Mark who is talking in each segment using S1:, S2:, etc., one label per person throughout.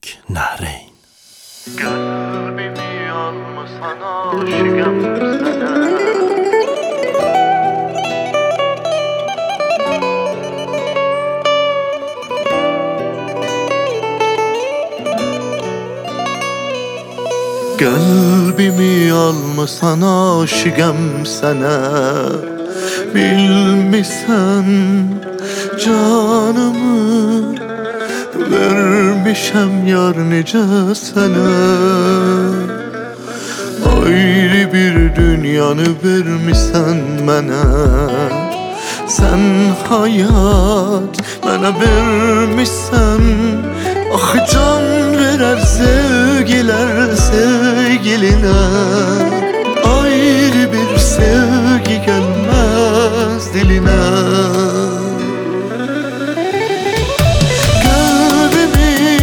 S1: Müzik Nahreyn.
S2: Kalbimi almasan aşığım sana. Kalbimi almasan aşığım sana. Bilmişsen canımı vermişem yar nece sana. Ayrı bir dünyanı vermişsen bana. Sen hayat bana vermişsen. Ah can verer sevgiler sevgiline. Ayrı bir sevgi gelmez diline. Kalbimi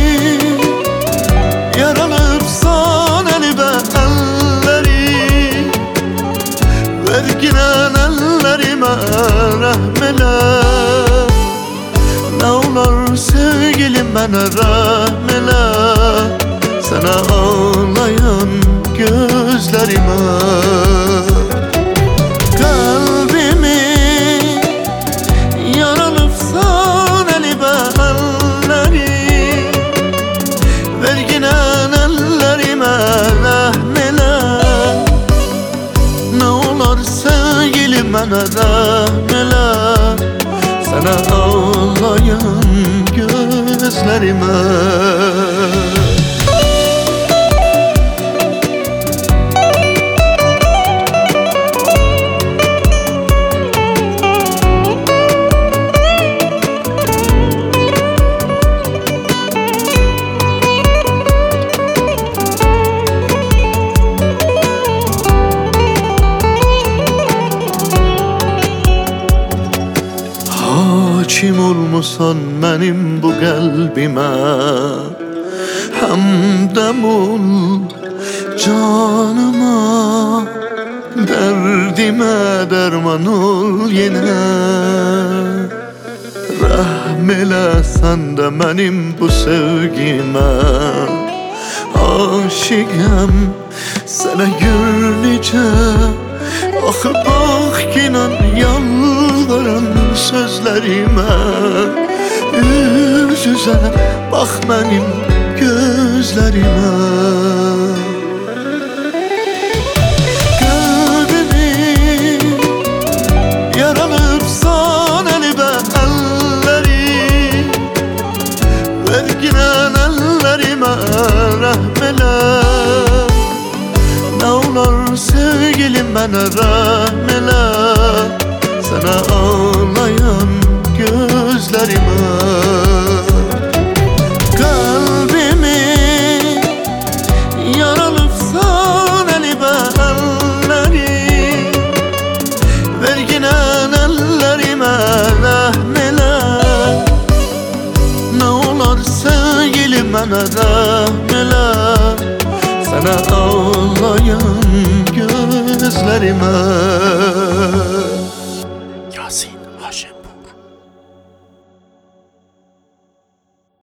S2: yaralıpsan elime elleri. Verginen ellerime rahmele. Ne olur sevgilim bana rahmele. Sana ağlayan gözlerime. Kalbimi yaralıpsan elime elleri. Verginen ellerime rahmele. Ne olur sevgilim bana rahmele. Sana ağlayan gözlerime. Hakim olmusan benim bu kalbime. Hamdem ol canıma. Derdime derman ol yine. Rahmele sen de benim bu sevgime. Aşığım sana görünce. Ah bak inan yalvaran sözlerime. Yüz yüze bak benim gözlerime. Kalbimi yaralıpsan elime elleri. Verginen ellerime rahmele. Ne olur sevgilim bana rahmele. Sana ağlayan gözlerime. Kalbimi yaralıpsan elime elleri. Verginen ellerime rahmele. Ne olur sevgilim bana rahmele. Sana ağlayan gözlerime.